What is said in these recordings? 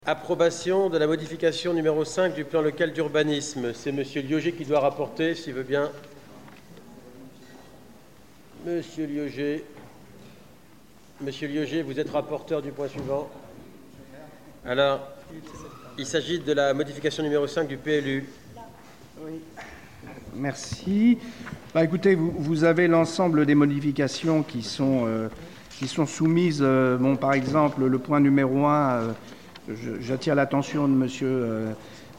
Approbation de la modification numéro 5 du plan local d'urbanisme. C'est M. Liogé qui doit rapporter, s'il veut bien. Monsieur Liogé, vous êtes rapporteur du point suivant. Alors, il s'agit de la modification numéro 5 du PLU. Oui. Merci. Écoutez, vous avez l'ensemble des modifications qui sont soumises. Par exemple, le point numéro 1, j'attire l'attention de monsieur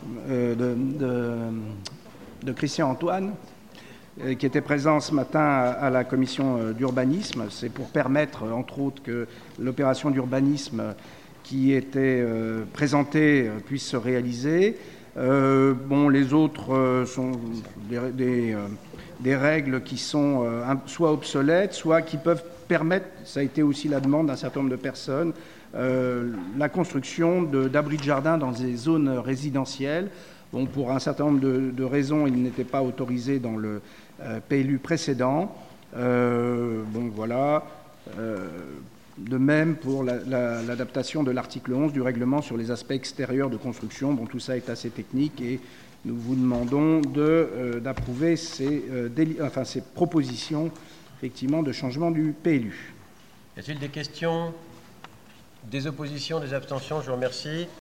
de Christian Antoine, qui était présent ce matin à la commission d'urbanisme. C'est pour permettre, entre autres, que l'opération d'urbanisme qui était présentée puisse se réaliser. Les autres sont des règles qui sont soit obsolètes, soit qui peuvent permettre, ça a été aussi la demande d'un certain nombre de personnes, la construction d'abris de jardin dans des zones résidentielles. Pour un certain nombre de raisons, il n'était pas autorisé dans le PLU précédent. De même pour l'adaptation de l'article 11 du règlement sur les aspects extérieurs de construction. Tout ça est assez technique et nous vous demandons d'approuver ces propositions effectivement de changement du PLU. Y a-t-il des questions, des oppositions, des abstentions? Je vous remercie.